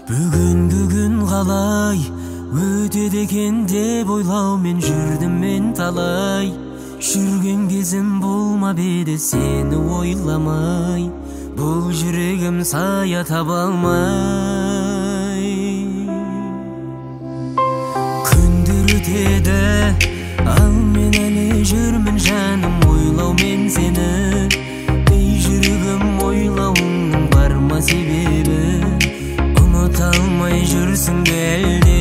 Бүгінгі күн қалай өтеді екен деп ойлаумен жүрдім мен талай. Жүрген кезім болмап еді сені ойламай, бұл жүрегім сая таба алмай. Күндер өтеді, ал мен әлі жүрмін жаным ойлаумен сені. Ей жүрегім, ойлауыңның бар ма себебі? Ұмыта алмай жүрсің бе әлде?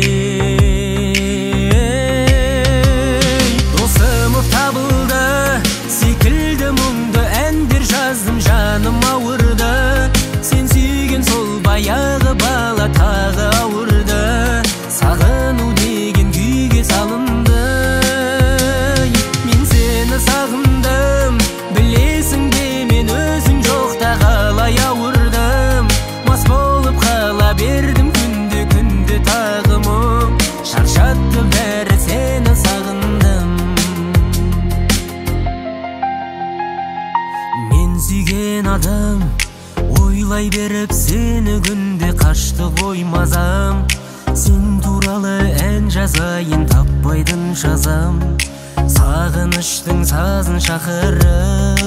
Жаным ауырды, сен сүйген сол баяғы бала тағы ауырды. Сағыну деген күйге салынды. Мен сені сағындым, білесің бе мен өзің жоқта қалай ауырдым. Мас болып қала бердім күнде тағы мұң. Шаршатты бәрі, сені сағындым. Сүйген адам ойлай беріп сені күнде қашты ғой мазам. Сен туралы ән жазайын таппайдың жазам, сағыныштың сазын шақырып.